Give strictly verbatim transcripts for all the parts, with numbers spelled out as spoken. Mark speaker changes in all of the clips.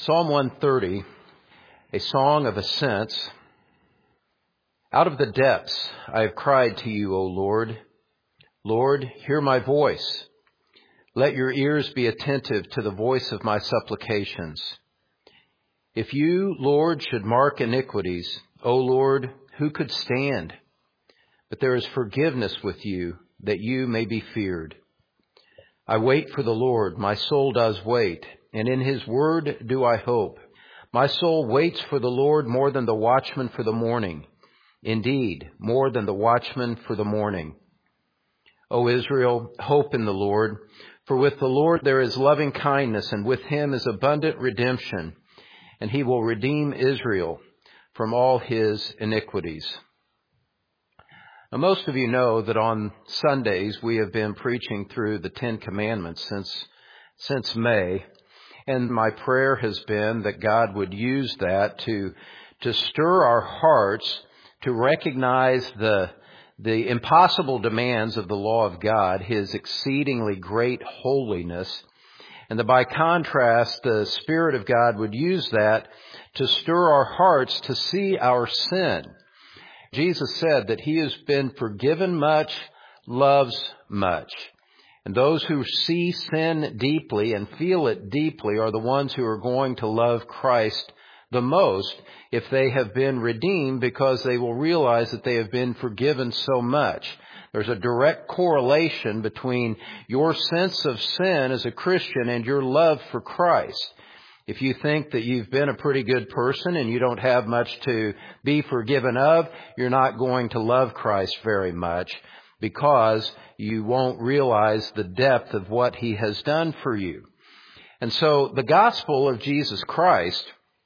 Speaker 1: Psalm one thirty, a song of ascents. Out of the depths I have cried to you, O Lord. Lord, hear my voice. Let your ears be attentive to the voice of my supplications. If you, Lord, should mark iniquities, O Lord, who could stand? But there is forgiveness with you, that you may be feared. I wait for the Lord, my soul does wait, and in his word do I hope. My soul waits for the Lord more than the watchman for the morning. Indeed, more than the watchman for the morning. O Israel, hope in the Lord, for with the Lord there is loving kindness, and with him is abundant redemption, and he will redeem Israel from all his iniquities. Now, most of you know that on Sundays we have been preaching through the Ten Commandments since since May, and my prayer has been that God would use that to to stir our hearts to recognize the the impossible demands of the law of God, his exceedingly great holiness, and that by contrast the Spirit of God would use that to stir our hearts to see our sin. Jesus said that he has been forgiven much, loves much. And those who see sin deeply and feel it deeply are the ones who are going to love Christ the most if they have been redeemed, because they will realize that they have been forgiven so much. There's a direct correlation between your sense of sin as a Christian and your love for Christ. If you think that you've been a pretty good person and you don't have much to be forgiven of, you're not going to love Christ very much, because you won't realize the depth of what he has done for you. And so the gospel of Jesus Christ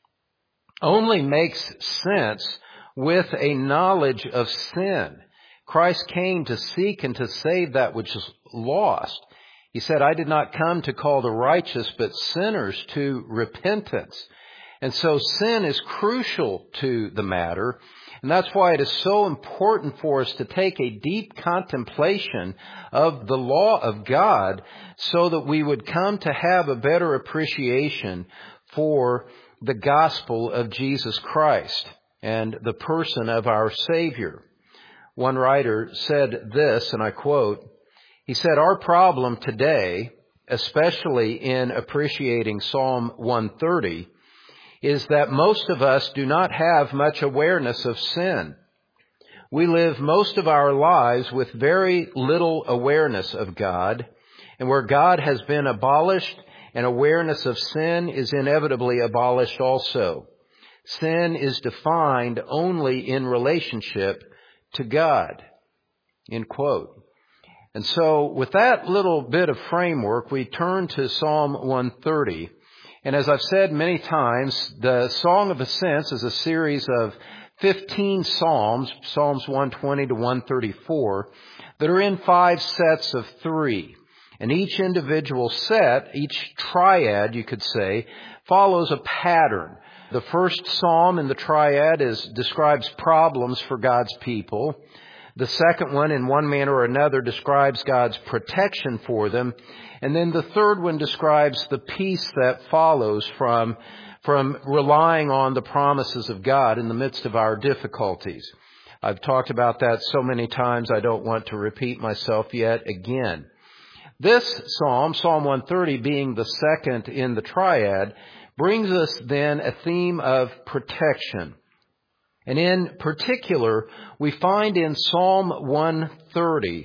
Speaker 1: only makes sense with a knowledge of sin. Christ came to seek and to save that which is lost. He said, I did not come to call the righteous, but sinners to repentance. And so sin is crucial to the matter. And that's why it is so important for us to take a deep contemplation of the law of God, so that we would come to have a better appreciation for the gospel of Jesus Christ and the person of our Savior. One writer said this, and I quote, he said, our problem today, especially in appreciating Psalm one thirty, is that most of us do not have much awareness of sin. We live most of our lives with very little awareness of God, and where God has been abolished and awareness of sin is inevitably abolished also. Sin is defined only in relationship to God. End quote. And so with that little bit of framework, we turn to Psalm one thirty. And as I've said many times, the Song of Ascents is a series of fifteen psalms, Psalms one twenty to one thirty-four, that are in five sets of three. And each individual set, each triad, you could say, follows a pattern. The first psalm in the triad is describes problems for God's people. The second one, in one manner or another, describes God's protection for them. And then the third one describes the peace that follows from, from relying on the promises of God in the midst of our difficulties. I've talked about that so many times, I don't want to repeat myself yet again. This psalm, Psalm one thirty, being the second in the triad, brings us then a theme of protection. And in particular, we find in Psalm one thirty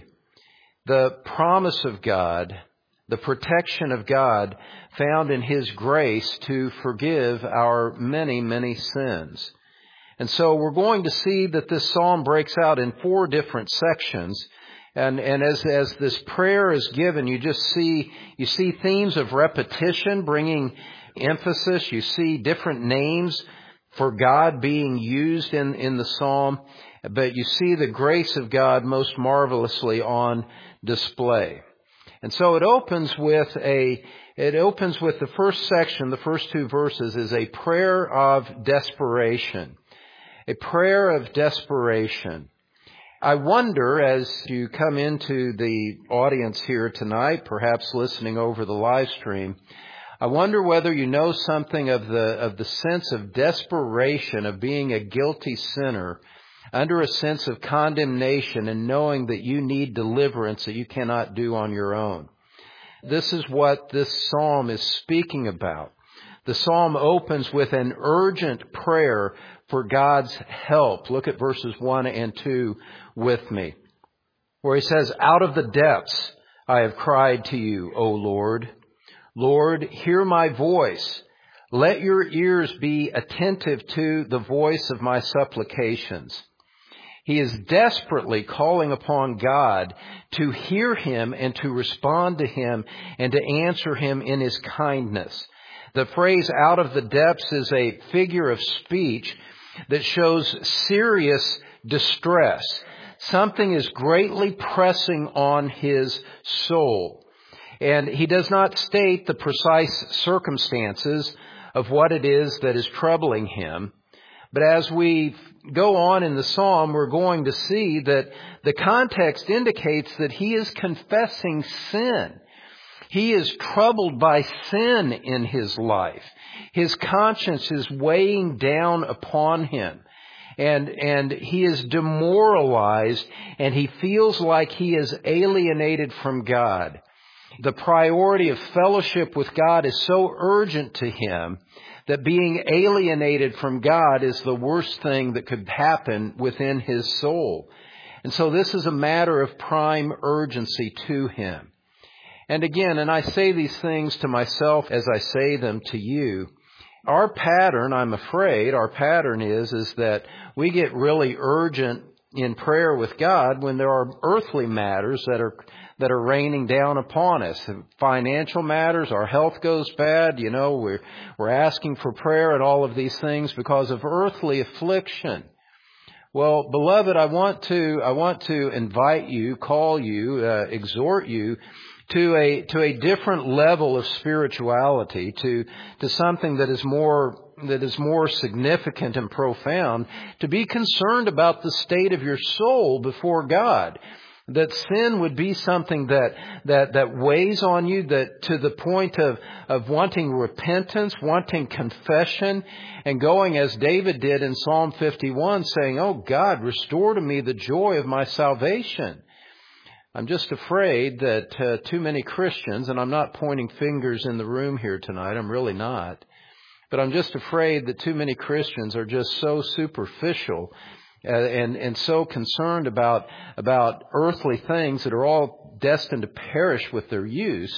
Speaker 1: the promise of God, the protection of God found in his grace to forgive our many, many sins. And so we're going to see that this psalm breaks out in four different sections. And, and as, as this prayer is given, you just see, you see themes of repetition bringing emphasis. You see different names for God being used in, in the psalm, but you see the grace of God most marvelously on display. And so it opens with a, it opens with the first section, the first two verses, is a prayer of desperation. A prayer of desperation. I wonder, as you come into the audience here tonight, perhaps listening over the live stream, I wonder whether you know something of the of the sense of desperation of being a guilty sinner under a sense of condemnation and knowing that you need deliverance that you cannot do on your own. This is what this psalm is speaking about. The psalm opens with an urgent prayer for God's help. Look at verses one and two with me, where he says, "Out of the depths I have cried to you, O Lord. Lord, hear my voice. Let your ears be attentive to the voice of my supplications." He is desperately calling upon God to hear him and to respond to him and to answer him in his kindness. The phrase "out of the depths" is a figure of speech that shows serious distress. Something is greatly pressing on his soul. And he does not state the precise circumstances of what it is that is troubling him. But as we go on in the psalm, we're going to see that the context indicates that he is confessing sin. He is troubled by sin in his life. His conscience is weighing down upon him. And, and he is demoralized, and he feels like he is alienated from God. The priority of fellowship with God is so urgent to him that being alienated from God is the worst thing that could happen within his soul. And so this is a matter of prime urgency to him. And again, and I say these things to myself as I say them to you, our pattern, I'm afraid, our pattern is, is that we get really urgent in prayer with God when there are earthly matters that are that are raining down upon us. Financial matters, our health goes bad, you know, we're we're asking for prayer and all of these things because of earthly affliction. Well, beloved, I want to I want to invite you, call you, uh, exhort you to a to a different level of spirituality, to to something that is more that is more significant and profound, to be concerned about the state of your soul before God. That sin would be something that, that, that weighs on you, that to the point of, of wanting repentance, wanting confession, and going as David did in Psalm fifty-one, saying, "Oh God, restore to me the joy of my salvation." I'm just afraid that uh, too many Christians, and I'm not pointing fingers in the room here tonight, I'm really not, but I'm just afraid that too many Christians are just so superficial Uh, and, and so concerned about, about earthly things that are all destined to perish with their use,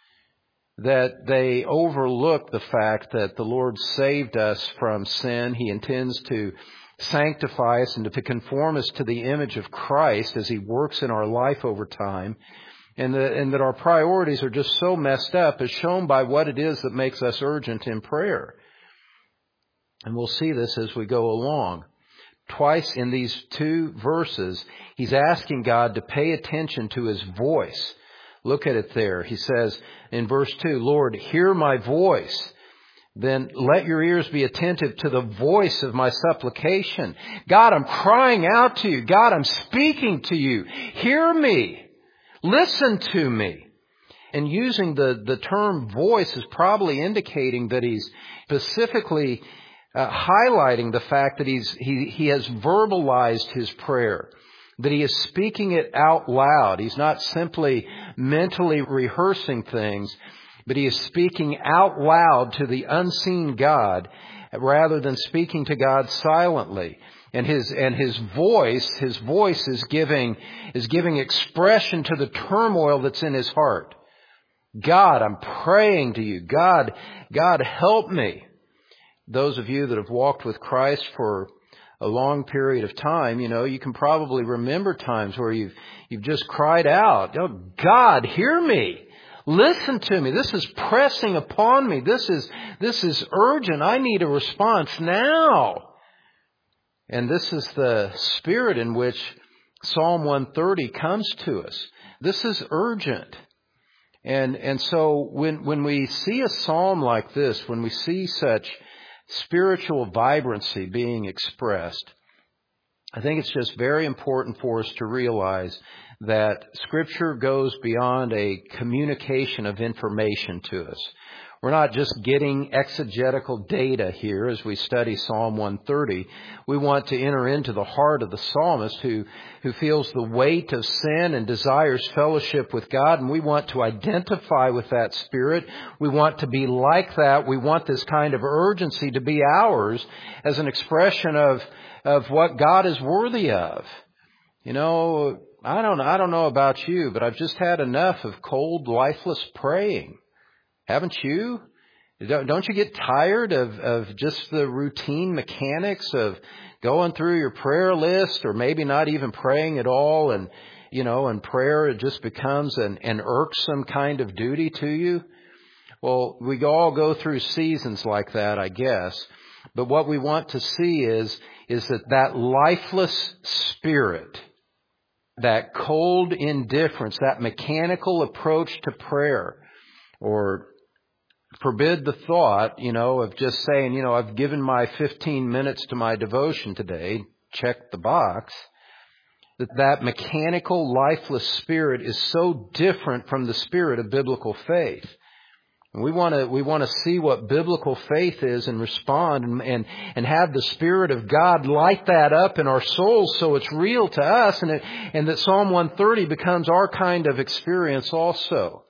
Speaker 1: that they overlook the fact that the Lord saved us from sin. He intends to sanctify us and to conform us to the image of Christ as He works in our life over time. And, the, and that our priorities are just so messed up, as shown by what it is that makes us urgent in prayer. And we'll see this as we go along. Twice in these two verses, he's asking God to pay attention to his voice. Look at it there. He says in verse two, "Lord, hear my voice. Then let your ears be attentive to the voice of my supplication." God, I'm crying out to you. God, I'm speaking to you. Hear me. Listen to me. And using the, the term voice is probably indicating that he's specifically Uh, highlighting the fact that he's he he has verbalized his prayer, that he is speaking it out loud. He's not simply mentally rehearsing things, but he is speaking out loud to the unseen God rather than speaking to God silently. And his and his voice, his voice is giving is giving expression to the turmoil that's in his heart. God, I'm praying to you. God, God, help me. Those of you that have walked with Christ for a long period of time, you know, you can probably remember times where you've you've just cried out, "Oh, God, hear me. Listen to me. This is pressing upon me. This is this is urgent. I need a response now." And this is the spirit in which Psalm one thirty comes to us. This is urgent. And and so when when we see a psalm like this, when we see such spiritual vibrancy being expressed, I think it's just very important for us to realize that Scripture goes beyond a communication of information to us. We're not just getting exegetical data here as we study Psalm one thirty. We want to enter into the heart of the psalmist who, who feels the weight of sin and desires fellowship with God, and we want to identify with that spirit. We want to be like that. We want this kind of urgency to be ours as an expression of, of what God is worthy of. You know, I don't, I don't know about you, but I've just had enough of cold, lifeless praying. Haven't you? Don't you get tired of, of just the routine mechanics of going through your prayer list, or maybe not even praying at all, and, you know, and prayer, it just becomes an, an irksome kind of duty to you? Well, we all go through seasons like that, I guess. But what we want to see is, is that that lifeless spirit, that cold indifference, that mechanical approach to prayer, or forbid the thought, you know, of just saying, you know, I've given my fifteen minutes to my devotion today, check the box, that that mechanical, lifeless spirit is so different from the spirit of biblical faith. And we want to, we want to see what biblical faith is and respond and, and, and have the Spirit of God light that up in our souls so it's real to us, and it, and that Psalm one thirty becomes our kind of experience also.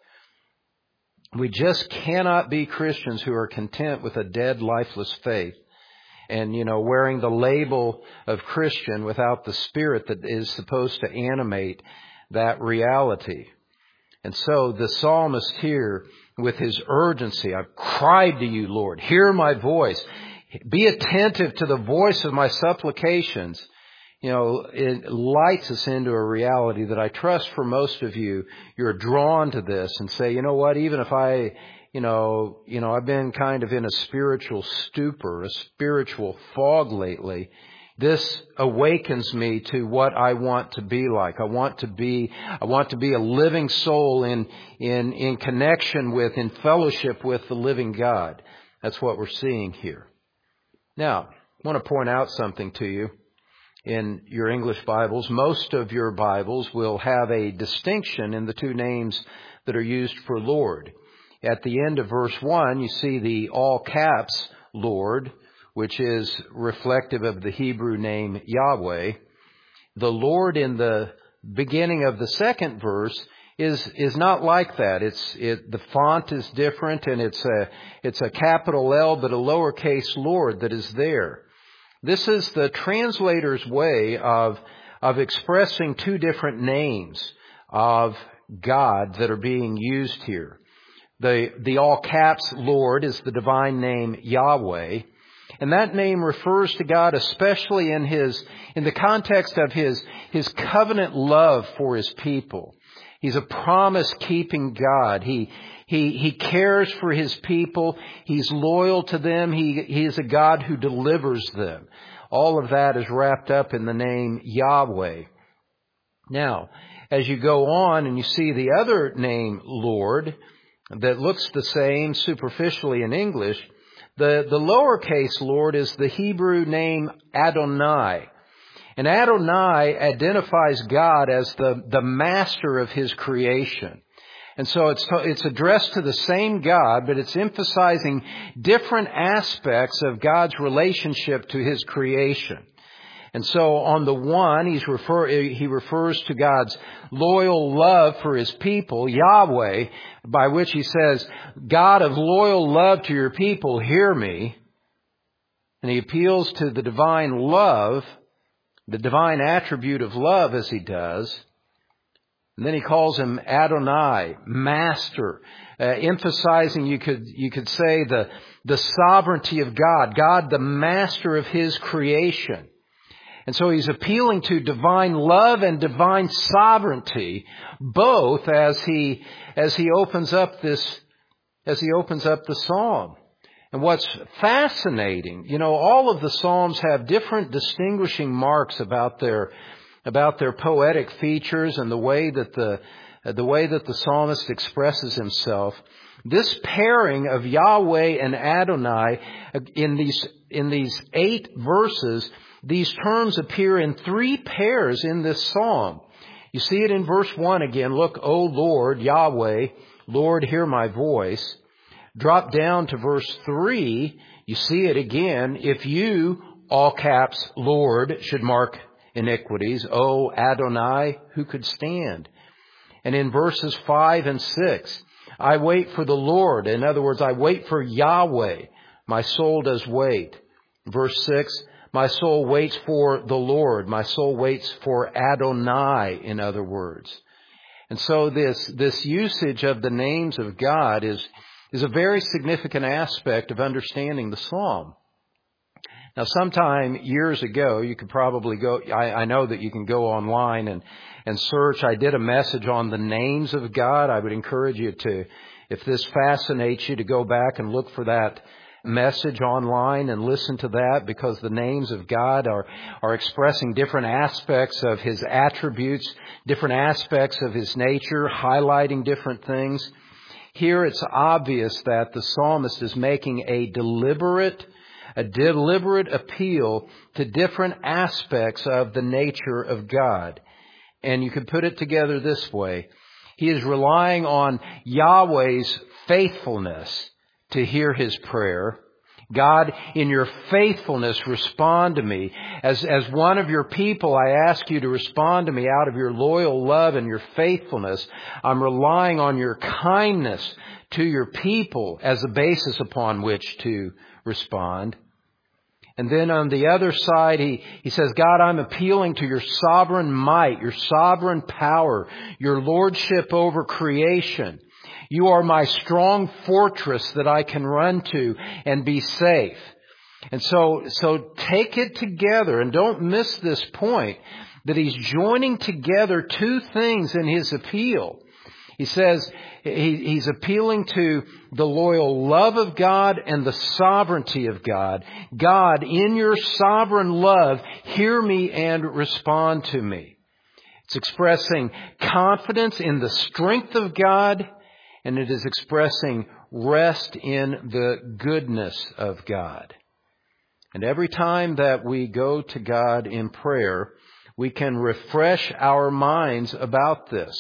Speaker 1: We just cannot be Christians who are content with a dead, lifeless faith and, you know, wearing the label of Christian without the Spirit that is supposed to animate that reality. And so the psalmist here, with his urgency, I've cried to you, Lord, hear my voice. Be attentive to the voice of my supplications. You know, it lights us into a reality that I trust for most of you, you're drawn to this and say, you know what, even if I, you know, you know, I've been kind of in a spiritual stupor, a spiritual fog lately, this awakens me to what I want to be like. I want to be, I want to be a living soul in, in, in connection with, in fellowship with the living God. That's what we're seeing here. Now, I want to point out something to you. In your English Bibles, most of your Bibles will have a distinction in the two names that are used for Lord. At the end of verse one, you see the all caps Lord, which is reflective of the Hebrew name Yahweh. The Lord in the beginning of the second verse is is not like that. It's it the font is different, and it's a it's a capital L but a lowercase Lord that is there. This is the translator's way of, of expressing two different names of God that are being used here. The, the all caps Lord is the divine name Yahweh. And that name refers to God especially in his, in the context of his, his covenant love for his people. He's a promise-keeping God. He, he, he cares for his people. He's loyal to them. He, he is a God who delivers them. All of that is wrapped up in the name Yahweh. Now, as you go on and you see the other name, Lord, that looks the same superficially in English, the, the lowercase Lord is the Hebrew name Adonai. And Adonai identifies God as the, the master of his creation. And so it's, it's addressed to the same God, but it's emphasizing different aspects of God's relationship to his creation. And so on the one, he's refer, he refers to God's loyal love for his people, Yahweh, by which he says, God of loyal love to your people, hear me. And he appeals to the divine love, the divine attribute of love as he does. And then he calls him Adonai, master, uh, emphasizing you could you could say the the sovereignty of God, God the master of his creation. And so he's appealing to divine love and divine sovereignty, both as he as he opens up this as he opens up the psalm. And what's fascinating, you know, all of the psalms have different distinguishing marks about their about their poetic features and the way that the the way that the psalmist expresses himself. This pairing of Yahweh and Adonai in these in these eight verses, these terms appear in three pairs in this psalm. You see it in verse one again. Look, O Lord, Yahweh, Lord, hear my voice. Drop down to verse three, you see it again. If you, all caps, Lord, should mark iniquities, O Adonai, who could stand? And in verses five and six, I wait for the Lord. In other words, I wait for Yahweh. My soul does wait. Verse six, my soul waits for the Lord. My soul waits for Adonai, in other words. And so this, this usage of the names of God is, is a very significant aspect of understanding the psalm. Now, sometime years ago, you could probably go, I, I know that you can go online and, and search. I did a message on the names of God. I would encourage you to, if this fascinates you, to go back and look for that message online and listen to that, because the names of God are, are expressing different aspects of His attributes, different aspects of His nature, highlighting different things. Here it's obvious that the psalmist is making a deliberate A deliberate appeal to different aspects of the nature of God. And you could put it together this way. He is relying on Yahweh's faithfulness to hear his prayer. God, in your faithfulness, respond to me. As, as one of your people, I ask you to respond to me out of your loyal love and your faithfulness. I'm relying on your kindness to your people as the basis upon which to respond. And then on the other side, he, he says, God, I'm appealing to your sovereign might, your sovereign power, your lordship over creation. You are my strong fortress that I can run to and be safe. And so, so take it together, and don't miss this point, that he's joining together two things in his appeal. He says he, he's appealing to the loyal love of God and the sovereignty of God. God, in your sovereign love, hear me and respond to me. It's expressing confidence in the strength of God, and it is expressing rest in the goodness of God. And every time that we go to God in prayer, we can refresh our minds about this.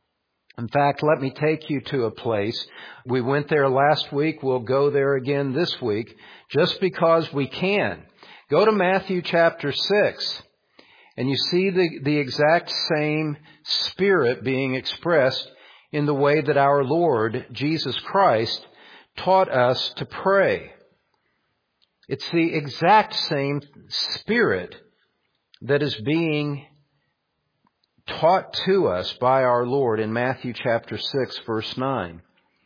Speaker 1: In fact, let me take you to a place. We went there last week. We'll go there again this week, just because we can. Go to Matthew chapter six, and you see the, the exact same spirit being expressed in the way that our Lord Jesus Christ taught us to pray. It's the exact same spirit that is being taught to us by our Lord in Matthew chapter six, verse nine.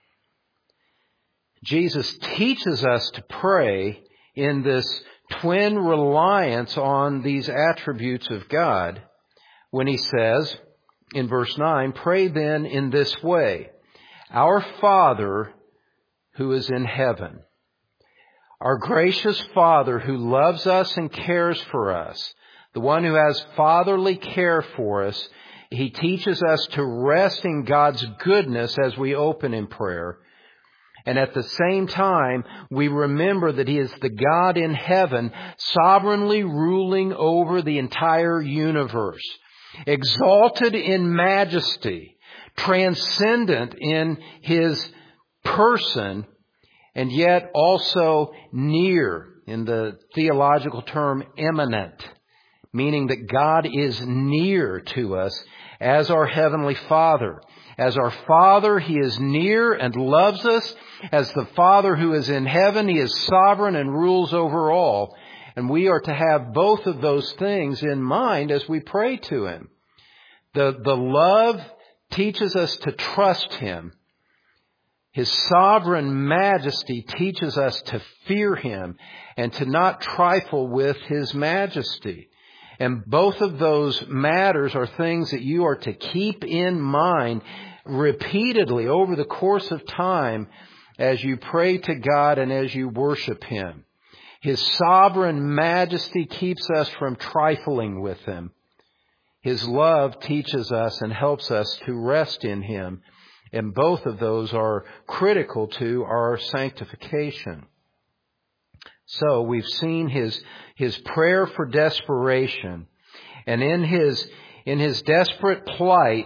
Speaker 1: Jesus teaches us to pray in this twin reliance on these attributes of God when he says in verse nine, pray then in this way, our Father who is in heaven. Our gracious Father who loves us and cares for us, the one who has fatherly care for us, he teaches us to rest in God's goodness as we open in prayer. And at the same time, we remember that He is the God in heaven, sovereignly ruling over the entire universe, exalted in majesty, transcendent in His person, and yet also near, in the theological term, immanent, meaning that God is near to us as our Heavenly Father. As our Father, He is near and loves us. As the Father who is in heaven, He is sovereign and rules over all. And we are to have both of those things in mind as we pray to Him. The, the love teaches us to trust Him. His sovereign majesty teaches us to fear Him and to not trifle with His majesty. And both of those matters are things that you are to keep in mind repeatedly over the course of time as you pray to God and as you worship Him. His sovereign majesty keeps us from trifling with Him. His love teaches us and helps us to rest in Him. And both of those are critical to our sanctification. So we've seen his, his prayer for desperation. And in his, in his desperate plight,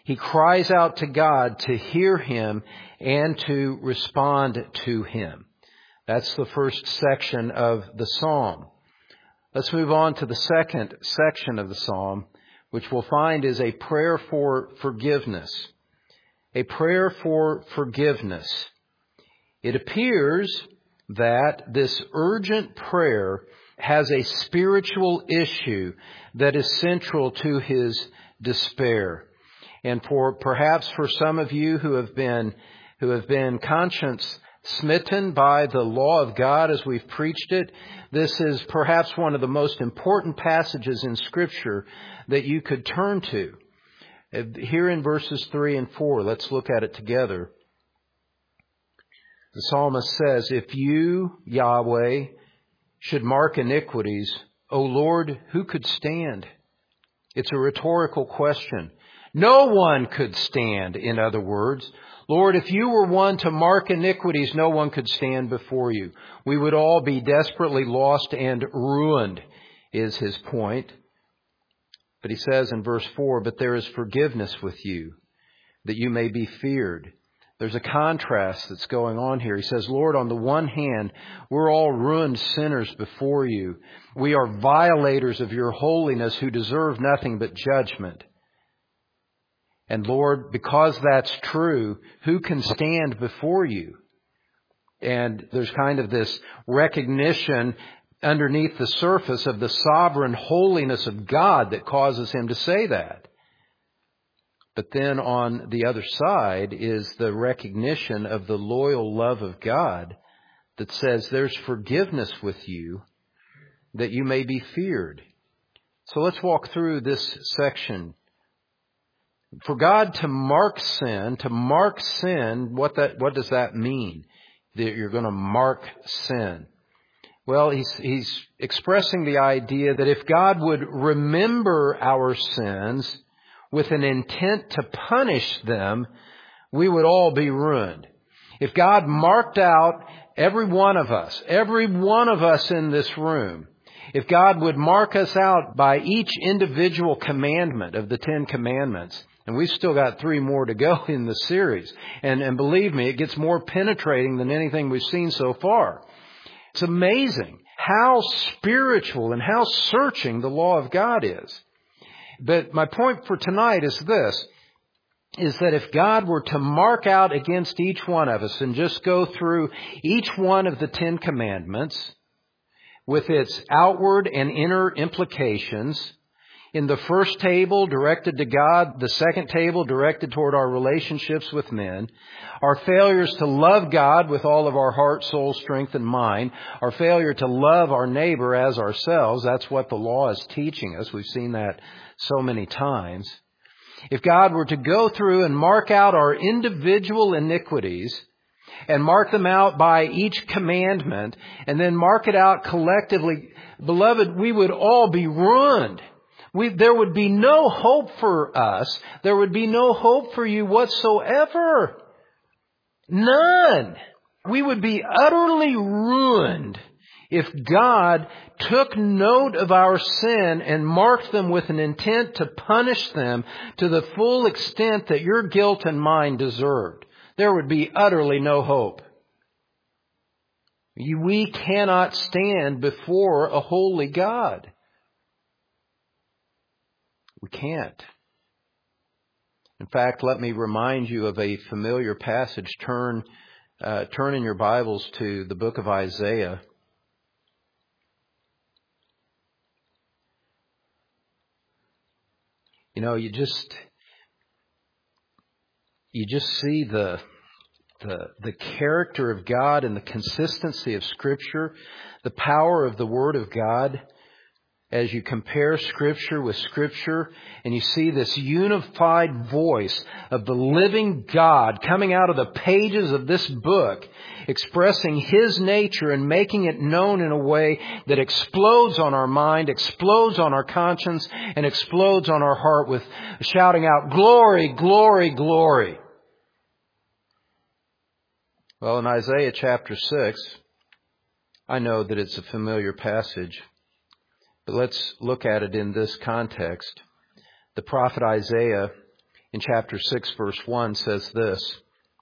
Speaker 1: He cries out to God to hear him and to respond to him. That's the first section of the psalm. Let's move on to the second section of the psalm, which we'll find is a prayer for forgiveness. A prayer for forgiveness. It appears that this urgent prayer has a spiritual issue that is central to his despair. And for perhaps for some of you who have been who have been conscience smitten by the law of God as we've preached it, this is perhaps one of the most important passages in Scripture that you could turn to. Here in verses three and four, let's look at it together. The psalmist says, "If you, Yahweh, should mark iniquities, O Lord, who could stand?" It's a rhetorical question. No one could stand, in other words. Lord, if you were one to mark iniquities, no one could stand before you. We would all be desperately lost and ruined, is his point. But he says in verse four, "But there is forgiveness with you, that you may be feared." There's a contrast that's going on here. He says, Lord, on the one hand, we're all ruined sinners before you. We are violators of your holiness who deserve nothing but judgment. And Lord, because that's true, who can stand before you? And there's kind of this recognition underneath the surface of the sovereign holiness of God that causes him to say that. But then on the other side is the recognition of the loyal love of God that says there's forgiveness with you that you may be feared. So let's walk through this section. For God to mark sin, to mark sin, what that what does that mean? That you're going to mark sin. Well, he's, he's expressing the idea that if God would remember our sins with an intent to punish them, we would all be ruined. If God marked out every one of us, every one of us in this room, if God would mark us out by each individual commandment of the Ten Commandments, and we've still got three more to go in the series, and, and believe me, it gets more penetrating than anything we've seen so far. It's amazing how spiritual and how searching the law of God is. But my point for tonight is this, is that if God were to mark out against each one of us and just go through each one of the Ten Commandments with its outward and inner implications, in the first table directed to God, the second table directed toward our relationships with men, our failures to love God with all of our heart, soul, strength, and mind, our failure to love our neighbor as ourselves, that's what the law is teaching us. We've seen that so many times. If God were to go through and mark out our individual iniquities and mark them out by each commandment and then mark it out collectively, beloved, we would all be ruined. We, there would be no hope for us. There would be no hope for you whatsoever. None. We would be utterly ruined if God took note of our sin and marked them with an intent to punish them to the full extent that your guilt and mine deserved. There would be utterly no hope. We cannot stand before a holy God. We can't. In fact, let me remind you of a familiar passage. Turn, uh, turn in your Bibles to the book of Isaiah. You know, you just, you just see the, the, the character of God and the consistency of Scripture, the power of the Word of God. As you compare Scripture with Scripture and you see this unified voice of the living God coming out of the pages of this book, expressing His nature and making it known in a way that explodes on our mind, explodes on our conscience, and explodes on our heart with shouting out, "Glory, glory, glory." Well, in Isaiah chapter six, I know that it's a familiar passage. But let's look at it in this context. The prophet Isaiah in chapter six, verse one, says this.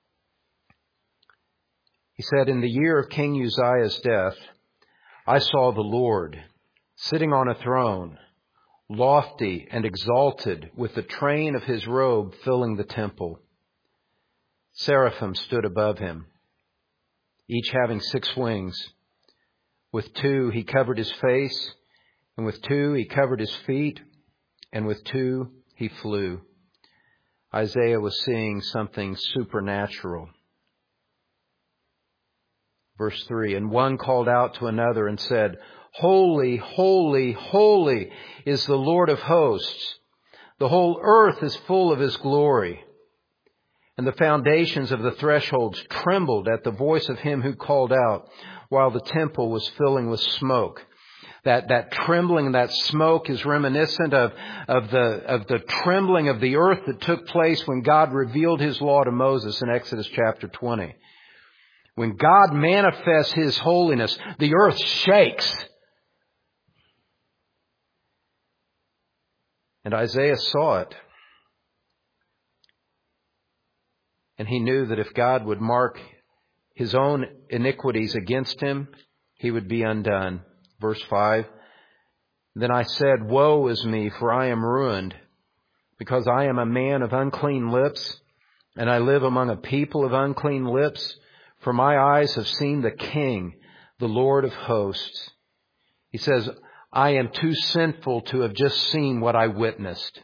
Speaker 1: He said, "In the year of King Uzziah's death, I saw the Lord sitting on a throne, lofty and exalted, with the train of his robe filling the temple. Seraphim stood above him, each having six wings. With two he covered his face, and with two he covered his feet, and with two he flew." Isaiah was seeing something supernatural. Verse three, "And one called out to another and said, 'Holy, holy, holy is the Lord of hosts. The whole earth is full of his glory.' And the foundations of the thresholds trembled at the voice of him who called out, while the temple was filling with smoke." That, that trembling, that smoke is reminiscent of, of the, of the trembling of the earth that took place when God revealed his law to Moses in Exodus chapter twenty. When God manifests his holiness, the earth shakes. And Isaiah saw it. And he knew that if God would mark his own iniquities against him, he would be undone. Verse five, "Then I said, 'Woe is me, for I am ruined, because I am a man of unclean lips, and I live among a people of unclean lips. For my eyes have seen the King, the Lord of hosts.'" He says, "I am too sinful to have just seen what I witnessed.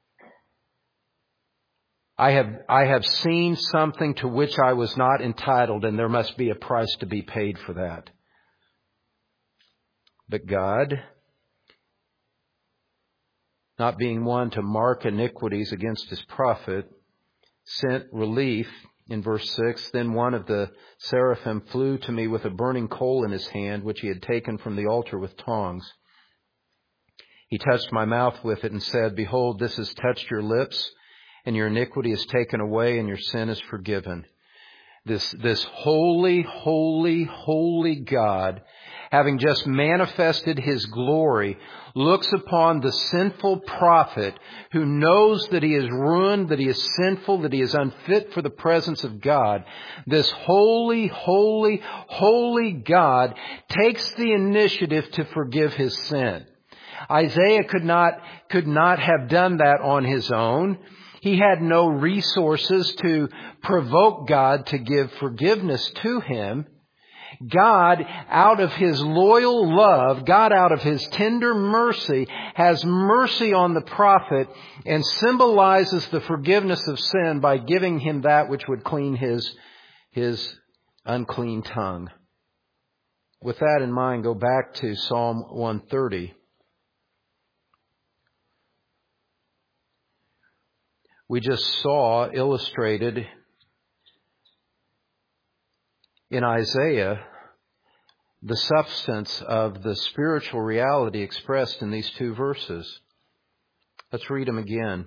Speaker 1: I have, I have seen something to which I was not entitled, and there must be a price to be paid for that." But God, not being one to mark iniquities against his prophet, sent relief. In verse six, "Then one of the seraphim flew to me with a burning coal in his hand, which he had taken from the altar with tongs. He touched my mouth with it and said, 'Behold, this has touched your lips, and your iniquity is taken away, and your sin is forgiven.'" This, this holy, holy, holy God, having just manifested his glory, looks upon the sinful prophet who knows that he is ruined, that he is sinful, that he is unfit for the presence of God. This holy, holy, holy God takes the initiative to forgive his sin. Isaiah could not, could not have done that on his own. He had no resources to provoke God to give forgiveness to him. God, out of his loyal love, God, out of his tender mercy, has mercy on the prophet and symbolizes the forgiveness of sin by giving him that which would clean his, his unclean tongue. With that in mind, go back to Psalm one thirty. We just saw illustrated in Isaiah the substance of the spiritual reality expressed in these two verses. Let's read them again.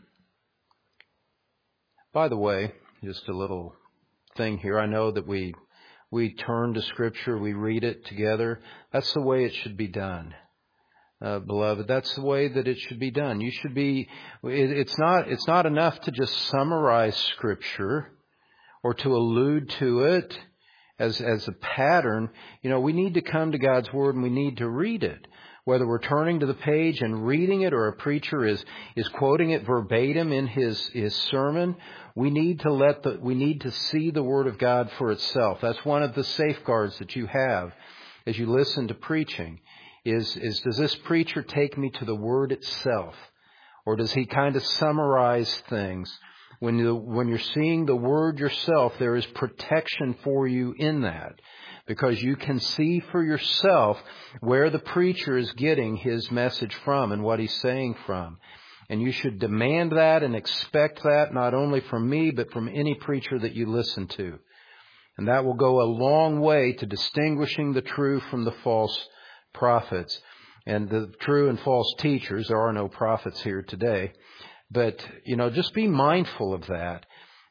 Speaker 1: By the way, just a little thing here. I know that we we turn to Scripture, we read it together. That's the way it should be done. Uh, beloved, that's the way that it should be done. You should be, it, it's not, it's not enough to just summarize Scripture or to allude to it as, as a pattern. You know, we need to come to God's Word and we need to read it. Whether we're turning to the page and reading it or a preacher is, is quoting it verbatim in his, his sermon, we need to let the, we need to see the Word of God for itself. That's one of the safeguards that you have as you listen to preaching. Is, is does this preacher take me to the Word itself? Or does he kind of summarize things? When, you, when you're seeing the Word yourself, there is protection for you in that. Because you can see for yourself where the preacher is getting his message from and what he's saying from. And you should demand that and expect that not only from me, but from any preacher that you listen to. And that will go a long way to distinguishing the true from the false prophets and the true and false teachers. There are no prophets here today. But, you know, just be mindful of that.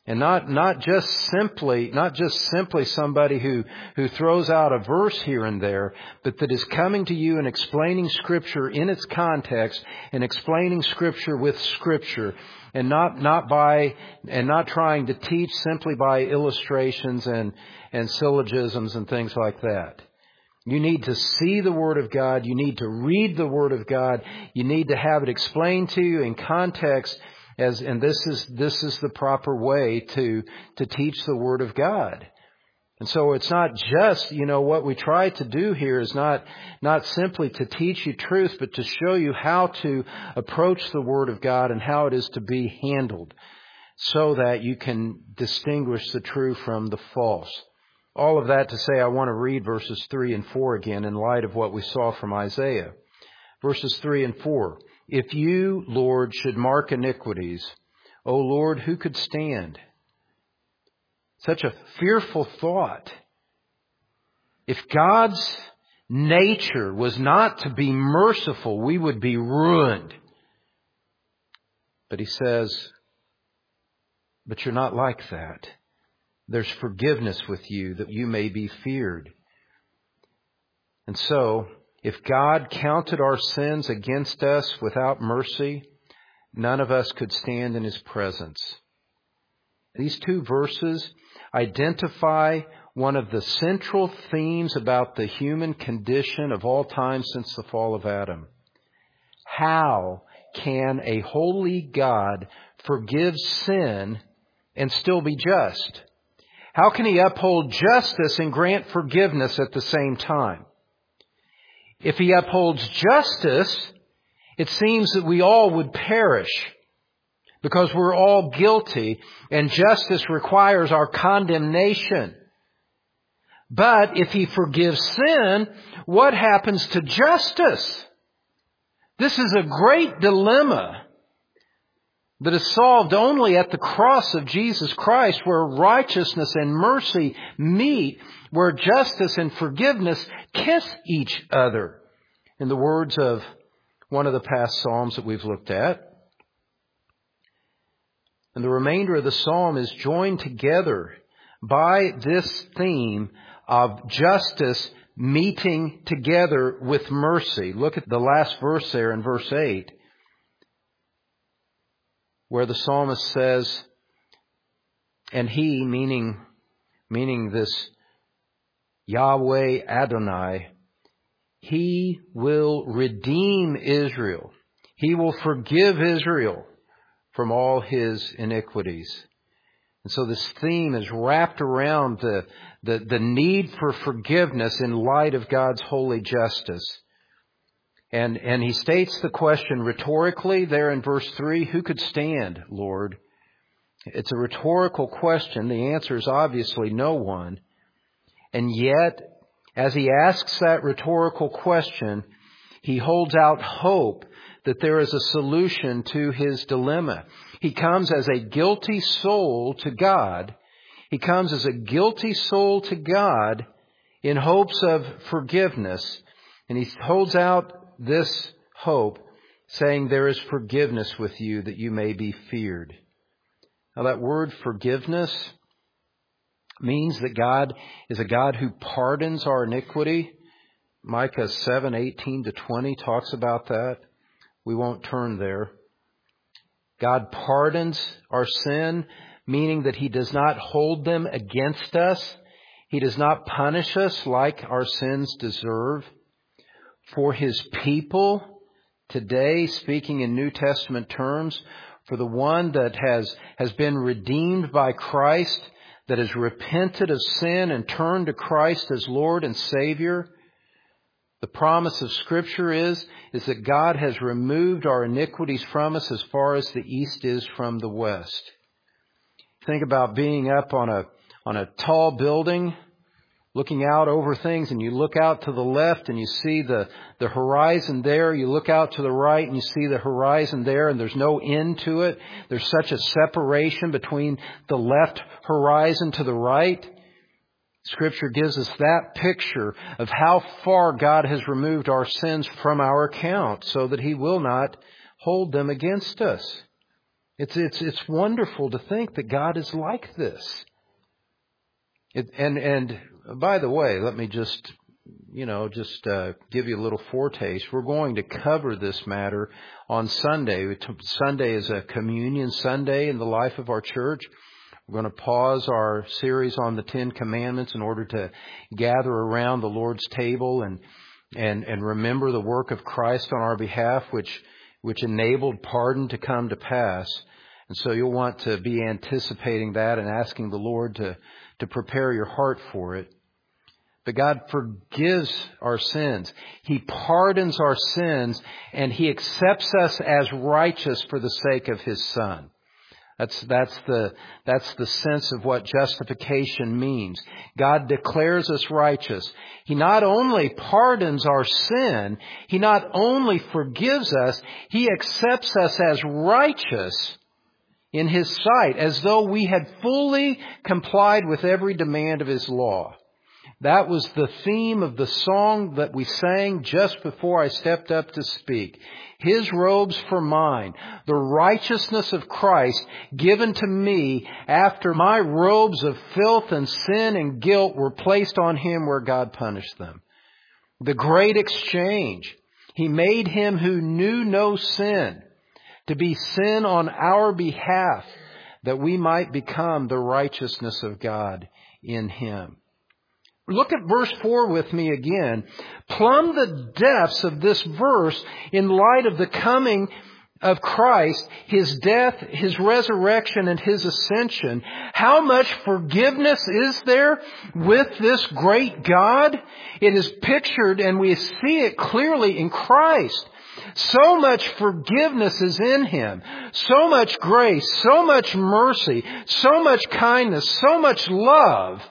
Speaker 1: And not, not just simply, not just simply somebody who, who throws out a verse here and there, but that is coming to you and explaining Scripture in its context and explaining Scripture with Scripture, and not, not by, and not trying to teach simply by illustrations and, and syllogisms and things like that. You need to see the Word of God. You need to read the Word of God. You need to have it explained to you in context. As, and this is, this is the proper way to, to teach the Word of God. And so it's not just, you know, what we try to do here is not, not simply to teach you truth, but to show you how to approach the Word of God and how it is to be handled so that you can distinguish the true from the false. All of that to say, I want to read verses three and four again in light of what we saw from Isaiah. Verses three and four. If you, Lord, should mark iniquities, O Lord, who could stand? Such a fearful thought. If God's nature was not to be merciful, we would be ruined. But He says, but you're not like that. There's forgiveness with you that you may be feared. And so, if God counted our sins against us without mercy, none of us could stand in His presence. These two verses identify one of the central themes about the human condition of all time since the fall of Adam. How can a holy God forgive sin and still be just? How can He uphold justice and grant forgiveness at the same time? If He upholds justice, it seems that we all would perish because we're all guilty and justice requires our condemnation. But if He forgives sin, what happens to justice? This is a great dilemma that is solved only at the cross of Jesus Christ, where righteousness and mercy meet, where justice and forgiveness kiss each other. In the words of one of the past Psalms that we've looked at. And the remainder of the Psalm is joined together by this theme of justice meeting together with mercy. Look at the last verse there in verse eight, where the psalmist says, and He, meaning, meaning this Yahweh Adonai, He will redeem Israel. He will forgive Israel from all his iniquities. And so this theme is wrapped around the, the, the need for forgiveness in light of God's holy justice. And, and he states the question rhetorically there in verse three, who could stand, Lord? It's a rhetorical question. The answer is obviously no one. And yet, as he asks that rhetorical question, he holds out hope that there is a solution to his dilemma. He comes as a guilty soul to God. He comes as a guilty soul to God in hopes of forgiveness. And he holds out this hope, saying, there is forgiveness with you that you may be feared. Now that word forgiveness means that God is a God who pardons our iniquity. Micah seven, eighteen to twenty talks about that. We won't turn there. God pardons our sin, meaning that He does not hold them against us. He does not punish us like our sins deserve. For His people today, speaking in New Testament terms, for the one that has, has been redeemed by Christ, that has repented of sin and turned to Christ as Lord and Savior, the promise of Scripture is, is that God has removed our iniquities from us as far as the east is from the west. Think about being up on a, on a tall building, looking out over things, and you look out to the left and you see the, the horizon there. You look out to the right and you see the horizon there, and there's no end to it. There's such a separation between the left horizon to the right. Scripture gives us that picture of how far God has removed our sins from our account so that He will not hold them against us. It's, it's, it's wonderful to think that God is like this. It, and, and by the way, let me just, you know, just uh, give you a little foretaste. We're going to cover this matter on Sunday. Sunday is a communion Sunday in the life of our church. We're going to pause our series on the Ten Commandments in order to gather around the Lord's table and and and remember the work of Christ on our behalf, which which enabled pardon to come to pass. And so you'll want to be anticipating that and asking the Lord to, to prepare your heart for it. But God forgives our sins. He pardons our sins, and He accepts us as righteous for the sake of His Son. That's, that's the, that's the sense of what justification means. God declares us righteous. He not only pardons our sin, He not only forgives us, He accepts us as righteous in His sight, as though we had fully complied with every demand of His law. That was the theme of the song that we sang just before I stepped up to speak. His robes for mine, the righteousness of Christ given to me after my robes of filth and sin and guilt were placed on Him where God punished them. The great exchange. He made Him who knew no sin to be sin on our behalf, that we might become the righteousness of God in Him. Look at verse four with me again. Plumb the depths of this verse in light of the coming of Christ, His death, His resurrection, and His ascension. How much forgiveness is there with this great God? It is pictured, and we see it clearly in Christ. So much forgiveness is in Him. So much grace, so much mercy, so much kindness, so much love,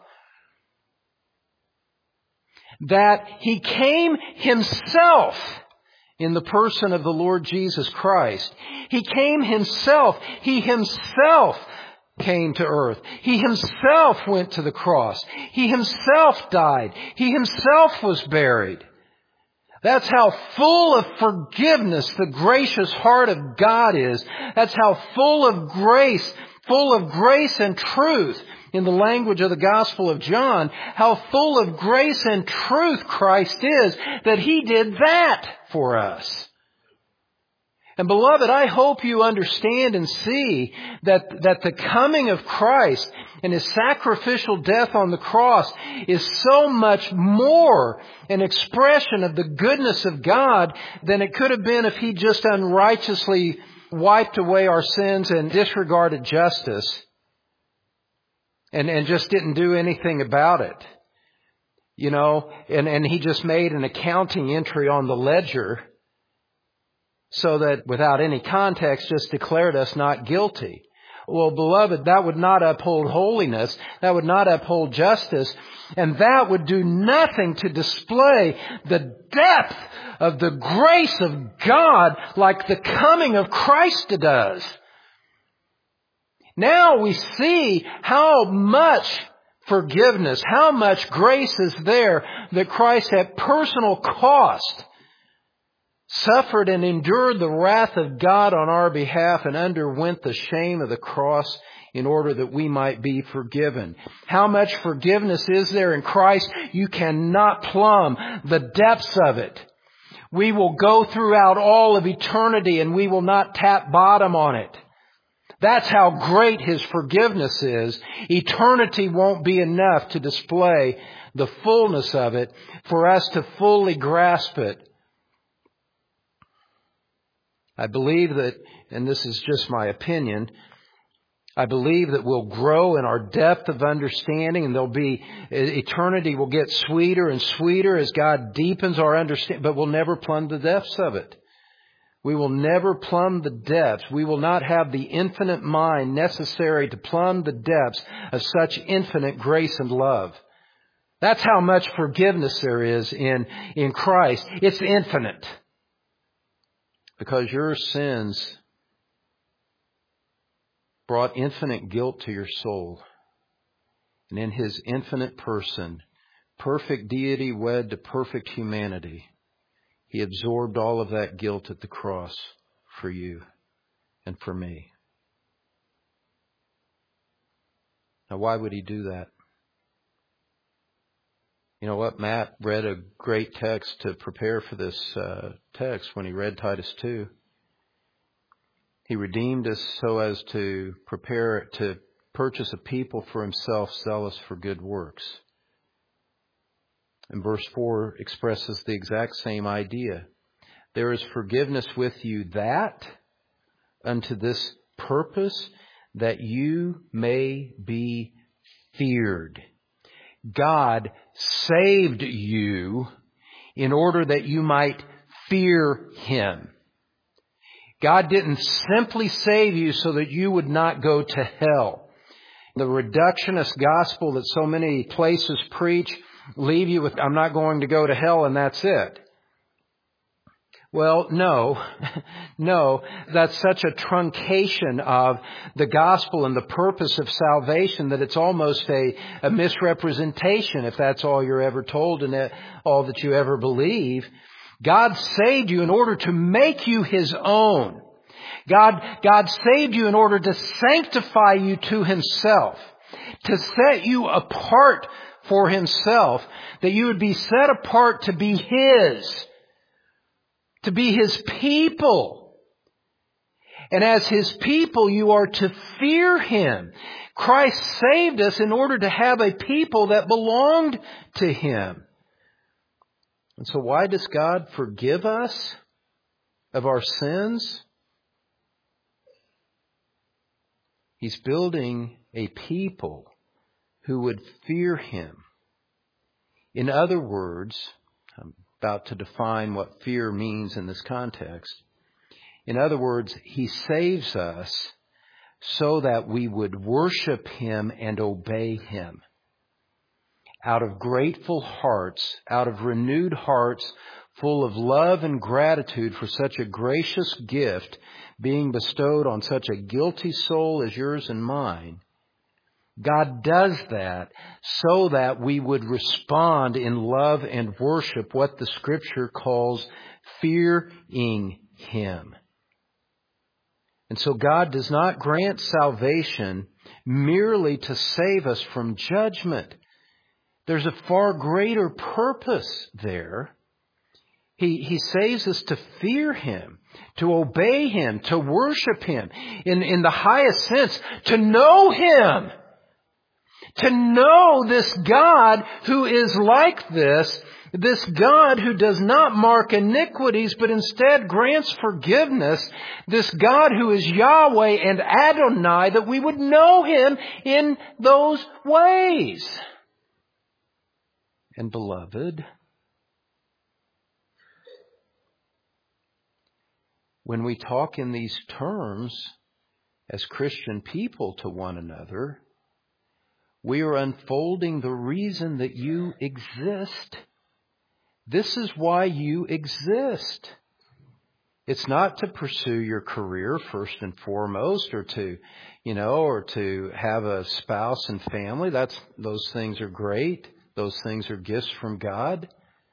Speaker 1: that He came Himself in the person of the Lord Jesus Christ. He came Himself. He Himself came to earth. He Himself went to the cross. He Himself died. He Himself was buried. That's how full of forgiveness the gracious heart of God is. That's how full of grace, full of grace and truth, in the language of the Gospel of John, how full of grace and truth Christ is, that He did that for us. And beloved, I hope you understand and see that, that the coming of Christ and His sacrificial death on the cross is so much more an expression of the goodness of God than it could have been if He just unrighteously wiped away our sins and disregarded justice. And, and just didn't do anything about it. You know, and, and He just made an accounting entry on the ledger so that without any context just declared us not guilty. Well, beloved, that would not uphold holiness. That would not uphold justice. And that would do nothing to display the depth of the grace of God like the coming of Christ does. Now we see how much forgiveness, how much grace is there that Christ at personal cost suffered and endured the wrath of God on our behalf and underwent the shame of the cross in order that we might be forgiven. How much forgiveness is there in Christ? You cannot plumb the depths of it. We will go throughout all of eternity and we will not tap bottom on it. That's how great His forgiveness is. Eternity won't be enough to display the fullness of it for us to fully grasp it. I believe that, and this is just my opinion, I believe that we'll grow in our depth of understanding, and there'll be, eternity will get sweeter and sweeter as God deepens our understanding, but we'll never plumb the depths of it. We will never plumb the depths. We will not have the infinite mind necessary to plumb the depths of such infinite grace and love. That's how much forgiveness there is in, in Christ. It's infinite. Because your sins brought infinite guilt to your soul. And in His infinite person, perfect deity wed to perfect humanity, He absorbed all of that guilt at the cross for you and for me. Now, why would He do that? You know what? Matt read a great text to prepare for this uh, text when he read Titus two. He redeemed us so as to prepare to purchase a people for Himself, zealous for good works. And verse four expresses the exact same idea. There is forgiveness with you, that unto this purpose, that you may be feared. God saved you in order that you might fear Him. God didn't simply save you so that you would not go to hell. The reductionist gospel that so many places preach leave you with, I'm not going to go to hell and that's it. Well, no, no, that's such a truncation of the gospel and the purpose of salvation that it's almost a, a misrepresentation if that's all you're ever told and all that you ever believe. God saved you in order to make you His own. God, God saved you in order to sanctify you to Himself, to set you apart for Himself, that you would be set apart to be His. To be His people. And as His people, you are to fear Him. Christ saved us in order to have a people that belonged to Him. And so why does God forgive us of our sins? He's building a people who would fear Him. In other words, I'm about to define what fear means in this context. In other words, He saves us so that we would worship Him and obey Him. Out of grateful hearts, out of renewed hearts, full of love and gratitude for such a gracious gift being bestowed on such a guilty soul as yours and mine, God does that so that we would respond in love and worship, what the Scripture calls fearing Him. And so God does not grant salvation merely to save us from judgment. There's a far greater purpose there. He, he saves us to fear Him, to obey Him, to worship Him. In, in the highest sense, to know Him. To know this God who is like this, this God who does not mark iniquities, but instead grants forgiveness, this God who is Yahweh and Adonai, that we would know Him in those ways. And beloved, when we talk in these terms as Christian people to one another, we are unfolding the reason that you exist. This is why you exist. It's not to pursue your career first and foremost, or to, you know, or to have a spouse and family. That's, those things are great. Those things are gifts from God.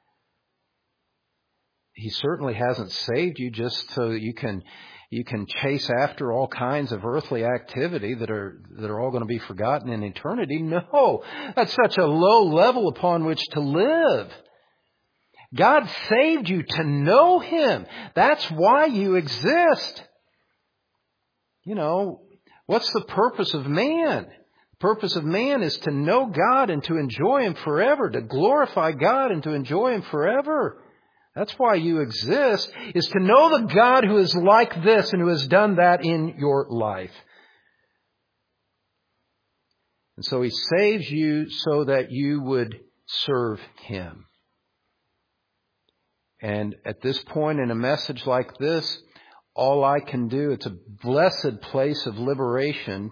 Speaker 1: He certainly hasn't saved you just so that you can You can chase after all kinds of earthly activity that are that are all going to be forgotten in eternity. No, that's such a low level upon which to live. God saved you to know Him. That's why you exist. You know, what's the purpose of man? The purpose of man is to know God and to enjoy Him forever, to glorify God and to enjoy Him forever. That's why you exist, is to know the God who is like this and who has done that in your life. And so He saves you so that you would serve Him. And at this point in a message like this, all I can do, it's a blessed place of liberation.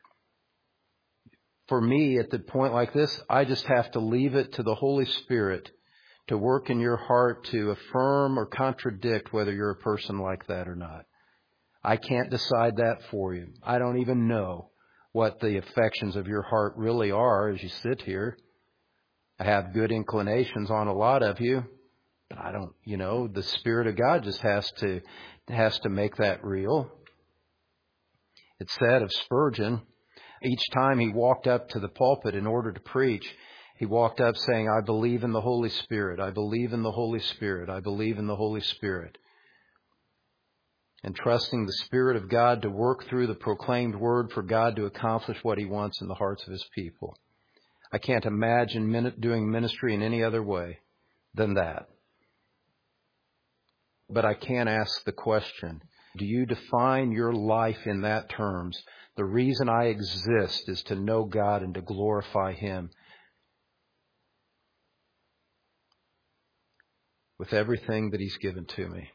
Speaker 1: For me, at the point like this, I just have to leave it to the Holy Spirit to work in your heart to affirm or contradict whether you're a person like that or not. I can't decide that for you. I don't even know what the affections of your heart really are as you sit here. I have good inclinations on a lot of you, but I don't, you know, the Spirit of God just has to, has to make that real. It's said of Spurgeon, Each time he walked up to the pulpit in order to preach, he walked up saying, I believe in the Holy Spirit. I believe in the Holy Spirit. I believe in the Holy Spirit. And trusting the Spirit of God to work through the proclaimed word for God to accomplish what he wants in the hearts of his people. I can't imagine doing ministry in any other way than that. But I can ask the question, do you define your life in that terms? The reason I exist is to know God and to glorify him with everything that he's given to me.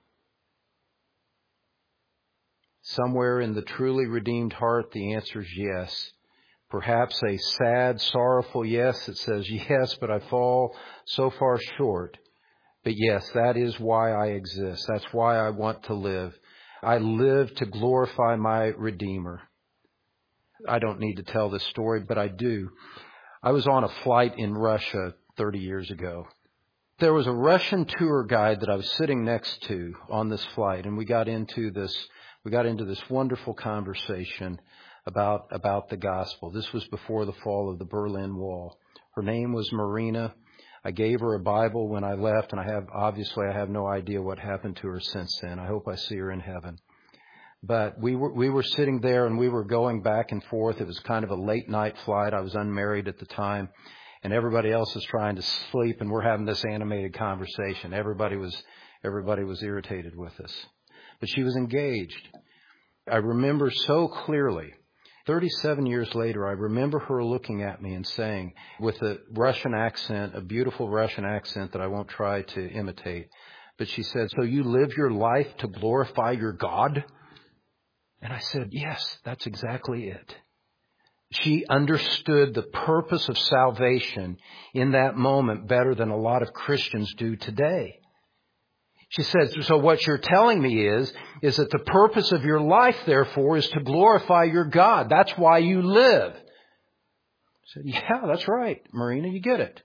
Speaker 1: Somewhere in the truly redeemed heart, the answer is yes. Perhaps a sad, sorrowful yes that says, yes, but I fall so far short. But yes, that is why I exist. That's why I want to live. I live to glorify my Redeemer. I don't need to tell this story, but I do. I was on a flight in Russia thirty years ago. There was a Russian tour guide that I was sitting next to on this flight, and we got into this, we got into this wonderful conversation about, about the gospel. This was before the fall of the Berlin Wall. Her name was Marina. I gave her a Bible when I left, and I have, obviously I have no idea what happened to her since then. I hope I see her in heaven. But we were, we were sitting there and we were going back and forth. It was kind of a late night flight. I was unmarried at the time, and everybody else was trying to sleep, and we're having this animated conversation. Everybody was, everybody was irritated with us, but she was engaged. I remember so clearly. thirty-seven years later, I remember her looking at me and saying, with a Russian accent, a beautiful Russian accent that I won't try to imitate, but she said, so you live your life to glorify your God? And I said, yes, that's exactly it. She understood the purpose of salvation in that moment better than a lot of Christians do today. She said, so what you're telling me is, is that the purpose of your life, therefore, is to glorify your God. That's why you live. I said, yeah, that's right, Marina, you get it.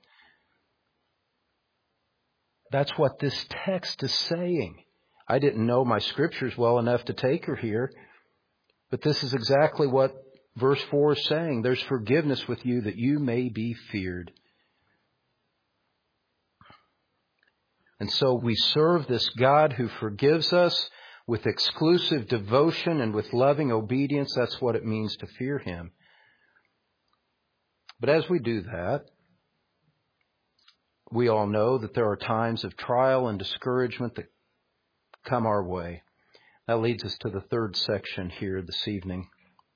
Speaker 1: That's what this text is saying. I didn't know my scriptures well enough to take her here, but this is exactly what verse four is saying. There's forgiveness with you that you may be feared. And so we serve this God who forgives us with exclusive devotion and with loving obedience. That's what it means to fear him. But as we do that, we all know that there are times of trial and discouragement that come our way. That leads us to the third section here this evening.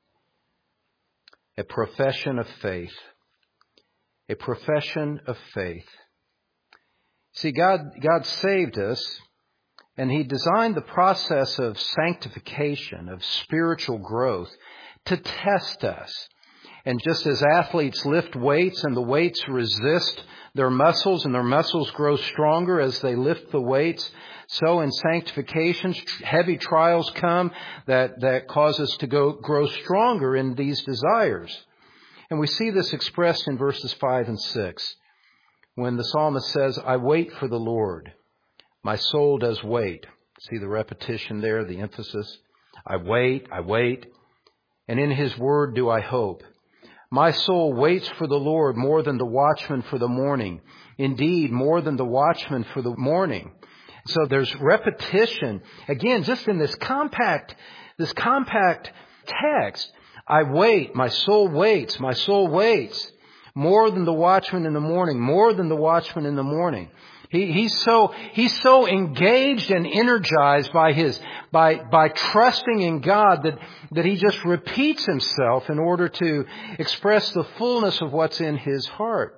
Speaker 1: A profession of faith. A profession of faith. See, God, God saved us, and he designed the process of sanctification, of spiritual growth, to test us. And just as athletes lift weights and the weights resist their muscles and their muscles grow stronger as they lift the weights, so in sanctification, heavy trials come that, that cause us to go, grow stronger in these desires. And we see this expressed in verses five and six. When the psalmist says, I wait for the Lord. My soul does wait. See the repetition there, the emphasis. I wait, I wait. And in his word do I hope. My soul waits for the Lord more than the watchman for the morning. Indeed, more than the watchman for the morning. So there's repetition. Again, just in this compact, this compact text. I wait, my soul waits, my soul waits. More than the watchman in the morning, more than the watchman in the morning. He, he's so, he's so engaged and energized by his, by, by trusting in God that, that he just repeats himself in order to express the fullness of what's in his heart.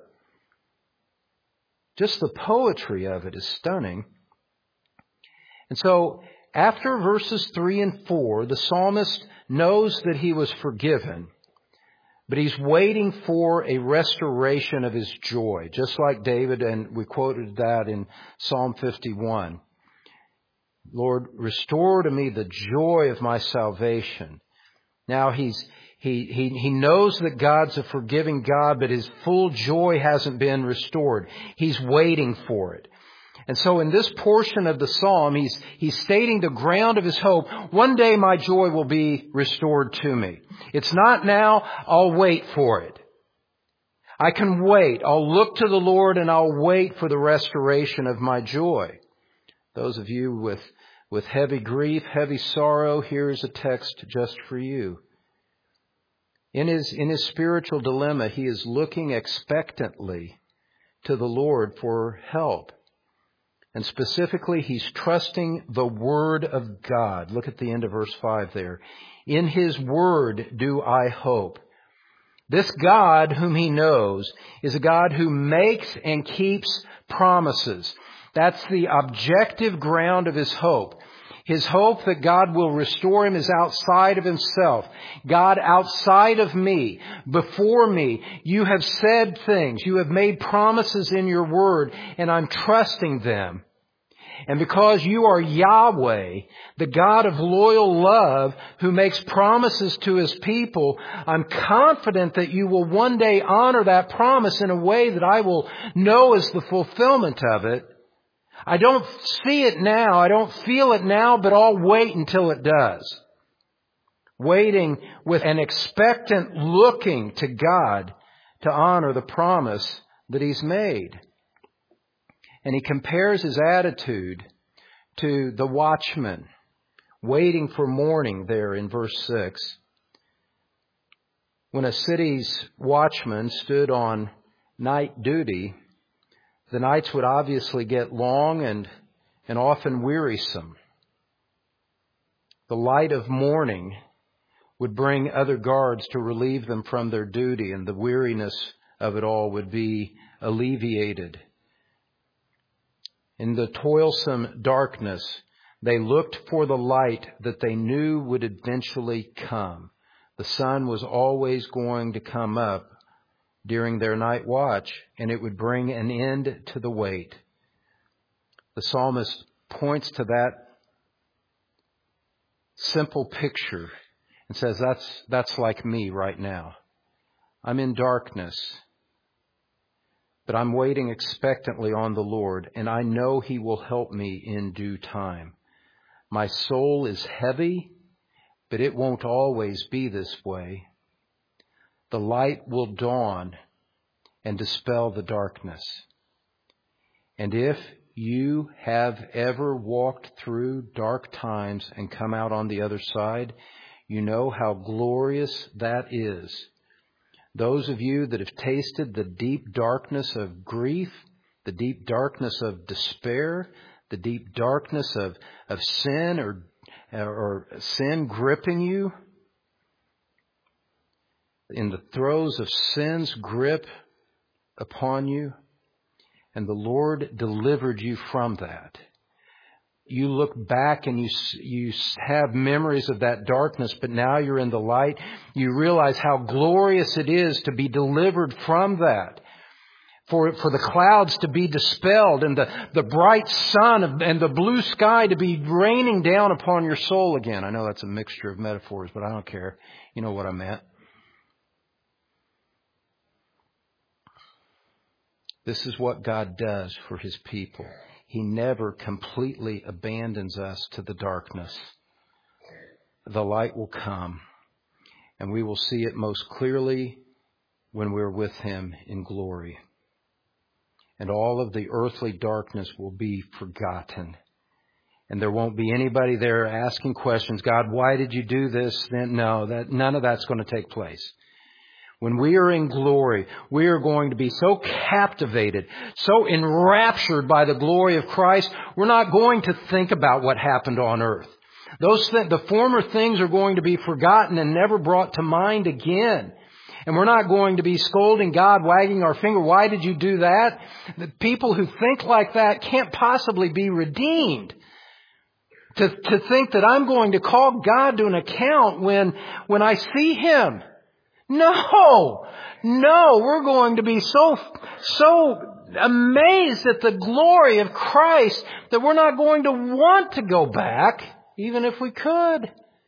Speaker 1: Just the poetry of it is stunning. And so after verses three and four, the psalmist knows that he was forgiven. But he's waiting for a restoration of his joy, just like David, and we quoted that in Psalm fifty-one. Lord, restore to me the joy of my salvation. Now he's he he he knows that God's a forgiving God, but his full joy hasn't been restored. He's waiting for it. And so in this portion of the psalm, he's, he's stating the ground of his hope. One day my joy will be restored to me. It's not now. I'll wait for it. I can wait. I'll look to the Lord and I'll wait for the restoration of my joy. Those of you with, with heavy grief, heavy sorrow, here's a text just for you. In his, in his spiritual dilemma, he is looking expectantly to the Lord for help. And specifically, he's trusting the Word of God. Look at the end of verse five there. In His Word do I hope. This God whom he knows is a God who makes and keeps promises. That's the objective ground of his hope. His hope that God will restore him is outside of himself. God, outside of me, before me, you have said things. You have made promises in your word, and I'm trusting them. And because you are Yahweh, the God of loyal love who makes promises to his people, I'm confident that you will one day honor that promise in a way that I will know as the fulfillment of it. I don't see it now. I don't feel it now, but I'll wait until it does. Waiting with an expectant looking to God to honor the promise that he's made. And he compares his attitude to the watchman waiting for morning there in verse six. When a city's watchman stood on night duty, the nights would obviously get long and, and often wearisome. The light of morning would bring other guards to relieve them from their duty, and the weariness of it all would be alleviated. In the toilsome darkness, they looked for the light that they knew would eventually come. The sun was always going to come up during their night watch, and it would bring an end to the wait. The psalmist points to that simple picture and says, that's, that's like me right now. I'm in darkness, but I'm waiting expectantly on the Lord, and I know He will help me in due time. My soul is heavy, but it won't always be this way. The light will dawn and dispel the darkness. And if you have ever walked through dark times and come out on the other side, you know how glorious that is. Those of you that have tasted the deep darkness of grief, the deep darkness of despair, the deep darkness of, of sin or, or sin gripping you, in the throes of sin's grip upon you, and the Lord delivered you from that. You look back and you you have memories of that darkness, but now you're in the light. You realize how glorious it is to be delivered from that. For, for the clouds to be dispelled and the, the bright sun and the blue sky to be raining down upon your soul again. I know that's a mixture of metaphors, but I don't care. You know what I meant. This is what God does for His people. He never completely abandons us to the darkness. The light will come, and we will see it most clearly when we're with Him in glory. And all of the earthly darkness will be forgotten. And there won't be anybody there asking questions. God, why did you do this? No, that none of that's going to take place. When we are in glory, we are going to be so captivated, so enraptured by the glory of Christ, we're not going to think about what happened on earth. Those th- the former things are going to be forgotten and never brought to mind again. And we're not going to be scolding God, wagging our finger. Why did you do that? The people who think like that can't possibly be redeemed. To, to think that I'm going to call God to an account when, when I see Him. No, no, we're going to be so, so amazed at the glory of Christ that we're not going to want to go back, even if we could.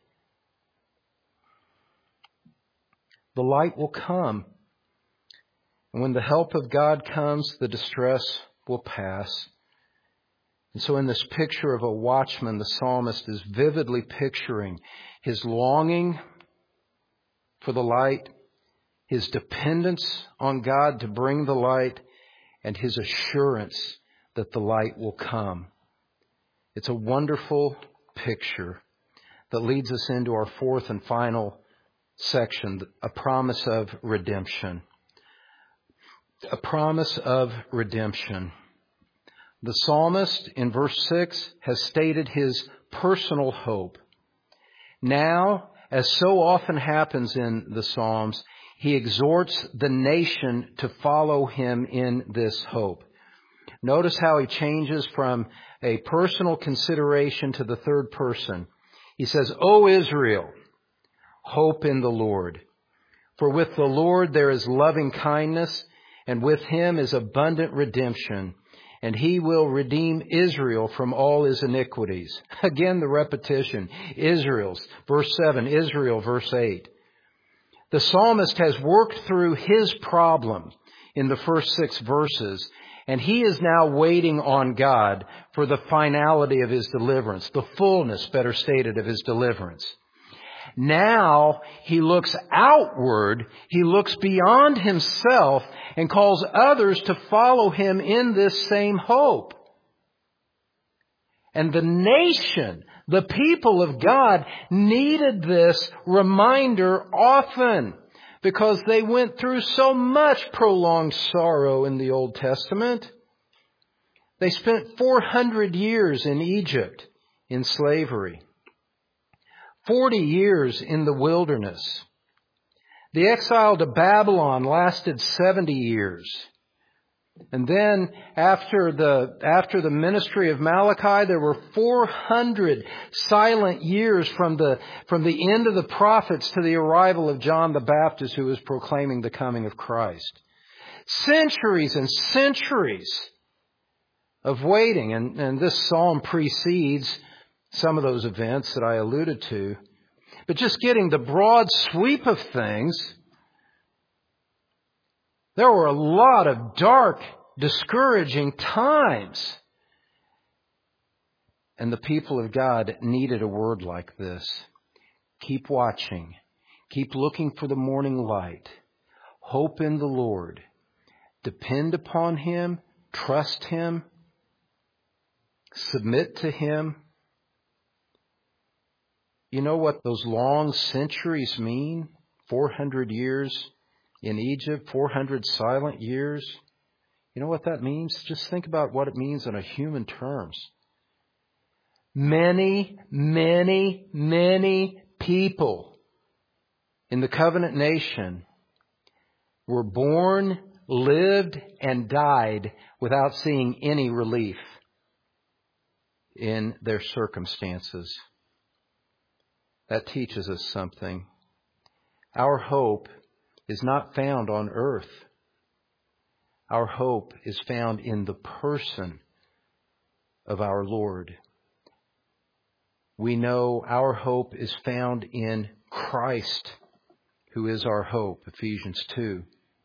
Speaker 1: The light will come. And when the help of God comes, the distress will pass. And so in this picture of a watchman, the psalmist is vividly picturing his longing for the light, his dependence on God to bring the light, and his assurance that the light will come. It's a wonderful picture that leads us into our fourth and final section, a promise of redemption. A promise of redemption. The psalmist in verse six has stated his personal hope. Now, as so often happens in the Psalms, he exhorts the nation to follow him in this hope. Notice how he changes from a personal consideration to the third person. He says, O Israel, hope in the Lord. For with the Lord there is loving kindness, and with him is abundant redemption, and he will redeem Israel from all his iniquities. Again, the repetition. Israel's, verse seven, Israel, verse eight. The psalmist has worked through his problem in the first six verses, and he is now waiting on God for the finality of his deliverance, the fullness, better stated, of his deliverance. Now he looks outward, he looks beyond himself and calls others to follow him in this same hope. And the nation, the people of God, needed this reminder often because they went through so much prolonged sorrow in the Old Testament. They spent four hundred years in Egypt in slavery. Forty years in the wilderness. The exile to Babylon lasted seventy years. And then after the, after the ministry of Malachi, there were four hundred silent years from the, from the end of the prophets to the arrival of John the Baptist, who was proclaiming the coming of Christ. Centuries and centuries of waiting. And, and this psalm precedes some of those events that I alluded to. But just getting the broad sweep of things, there were a lot of dark, discouraging times. And the people of God needed a word like this. Keep watching. Keep looking for the morning light. Hope in the Lord. Depend upon him. Trust him. Submit to him. You know what those long centuries mean? four hundred years in Egypt, four hundred silent years. You know what that means? Just think about what it means in a human terms. Many, many, many people in the covenant nation were born, lived, and died without seeing any relief in their circumstances. That teaches us something. Our hope is not found on earth. Our hope is found in the person of our Lord. We know our hope is found in Christ, who is our hope, Ephesians two.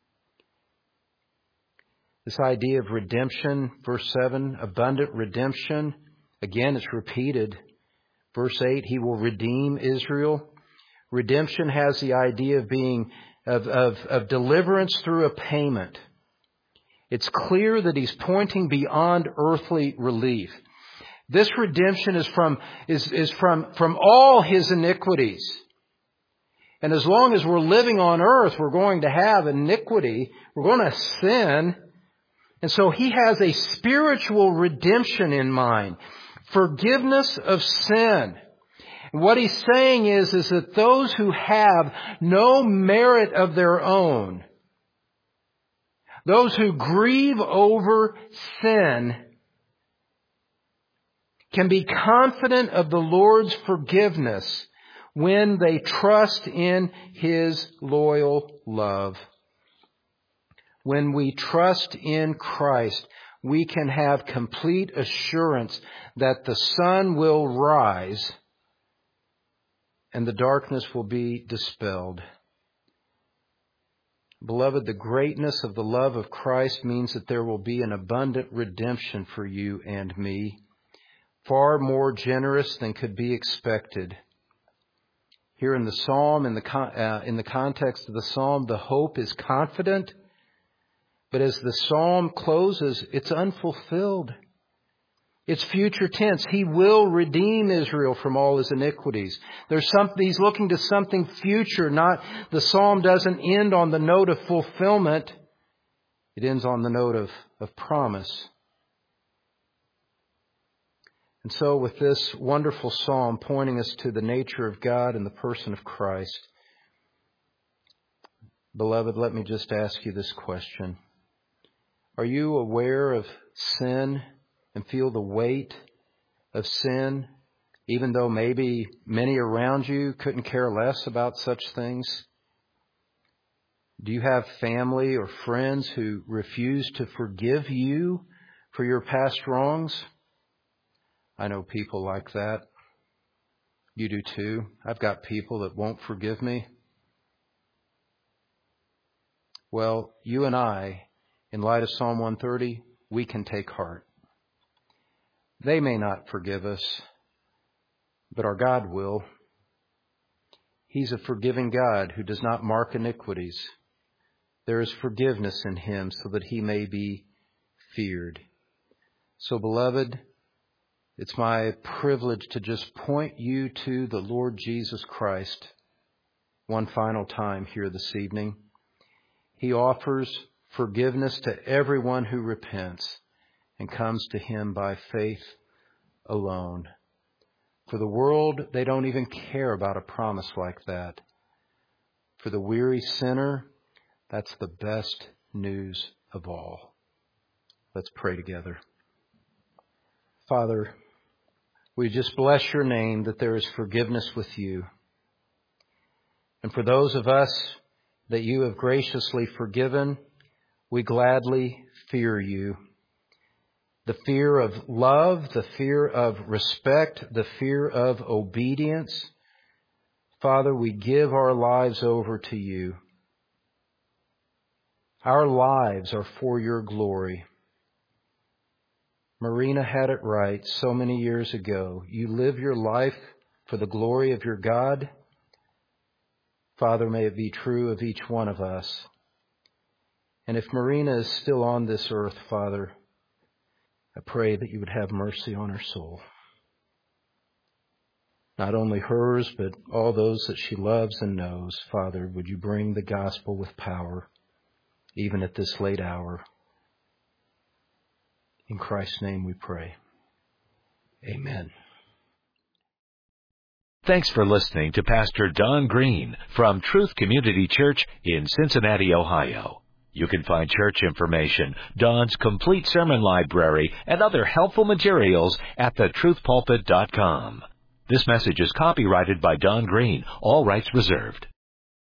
Speaker 1: This idea of redemption, verse seven, abundant redemption, again, it's repeated. Verse eight, he will redeem Israel. Redemption has the idea of being, of, of, of deliverance through a payment. It's clear that he's pointing beyond earthly relief. This redemption is from, is, is from, from all his iniquities. And as long as we're living on earth, we're going to have iniquity. We're going to sin. And so he has a spiritual redemption in mind. Forgiveness of sin. And what he's saying is, is that those who have no merit of their own, those who grieve over sin, can be confident of the Lord's forgiveness when they trust in his loyal love. When we trust in Christ, we can have complete assurance that the sun will rise and the darkness will be dispelled. Beloved, the greatness of the love of Christ means that there will be an abundant redemption for you and me. far more generous than could be expected. Here in the psalm, in the con- uh, in the context of the psalm, the hope is confident, but as the psalm closes, it's unfulfilled. It's future tense. He will redeem Israel from all his iniquities. There's something, he's looking to something future, not, the psalm doesn't end on the note of fulfillment. It ends on the note of, of promise. And so with this wonderful psalm pointing us to the nature of God and the person of Christ, beloved, let me just ask you this question. Are you aware of sin and feel the weight of sin, even though maybe many around you couldn't care less about such things? Do you have family or friends who refuse to forgive you for your past wrongs? I know people like that. You do too. I've got people that won't forgive me. Well, you and I, in light of Psalm one thirty, we can take heart. They may not forgive us, but our God will. He's a forgiving God who does not mark iniquities. There is forgiveness in him so that he may be feared. So, beloved, it's my privilege to just point you to the Lord Jesus Christ one final time here this evening. He offers forgiveness to everyone who repents and comes to him by faith alone. For the world, they don't even care about a promise like that. For the weary sinner, that's the best news of all. Let's pray together. Father, we just bless your name that there is forgiveness with you. And for those of us that you have graciously forgiven, we gladly fear you. The fear of love, the fear of respect, the fear of obedience. Father, we give our lives over to you. Our lives are for your glory. Marina had it right so many years ago. You live your life for the glory of your God. Father, may it be true of each one of us. And if Marina is still on this earth, Father, I pray that you would have mercy on her soul. Not only hers, but all those that she loves and knows. Father, would you bring the gospel with power, even at this late hour. In Christ's name we pray. Amen.
Speaker 2: Thanks for listening to Pastor Don Green from Truth Community Church in Cincinnati, Ohio. You can find church information, Don's complete sermon library, and other helpful materials at the truth pulpit dot com. This message is copyrighted by Don Green, all rights reserved.